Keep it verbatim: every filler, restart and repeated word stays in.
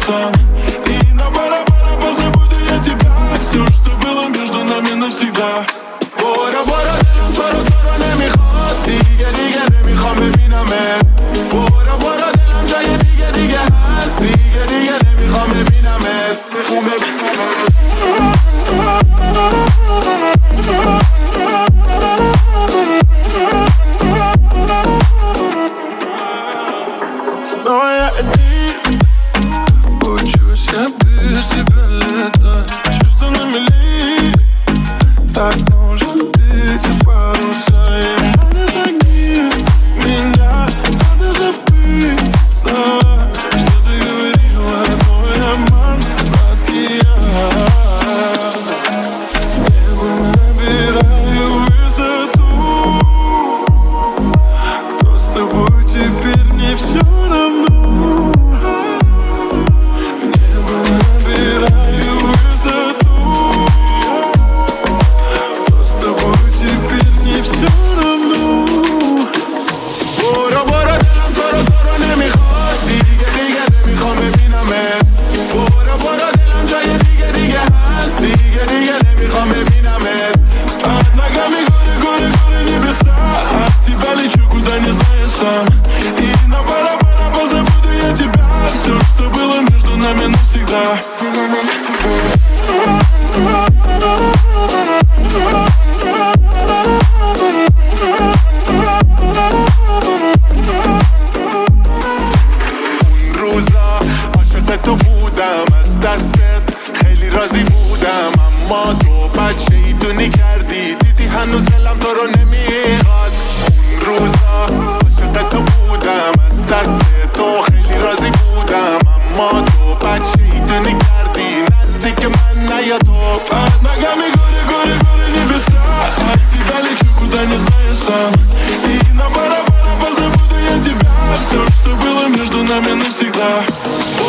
сам. И на бара-бара позабуду я тебя. Все, что было между нами навсегда. Бора, бора, دلم تو رو تو رو نمیخواد. دیگه دیگه نمیخوام ببینمت. بورا بورا دلم جای دیگه دیگه هست. دیگه دیگه نمیخوام ببینمت. میخوام ببینمت. Снова я один. Учусь я без тебя летать. Чувства на мели. Так нужен ветер в паруса. И манят огни. Меня надо забыть снова. Что ты говорила, твой обман сладкий яд. В небо набираю высоту. Кто с тобой теперь не все равно. В небо набираю высоту. Кто с тобой теперь не все равно. Бора, бора, دلم تو رو تو رو نمیخواد. دیگه دیگه نمیخوام ببینمت. بورا بورا دلم جای دیگه دیگه هست. دیگه دیگه نمیخوام ببینمت. Под ногами горе, горе, горе небеса. От тебя лечу, куда не знаю сам. И на бара-бара позабуду я тебя. Все, что было между нами навсегда. اون روزا عاشق تو بودم از دستت خیلی راضی بودم اما تو بد شیطونی کردی دیدی هنوز دلم تو رو نمیخواد اون روزا عاشق تو بودم از دست تو خیلی راضی بودم اما تو بد شیطونی کردی نزدیک من نیا تو Под ногами горе, горе, горе небеса От тебя лечу, куда не знаю сам И на бара-бара позабуду я тебя Все, что было между нами навсегда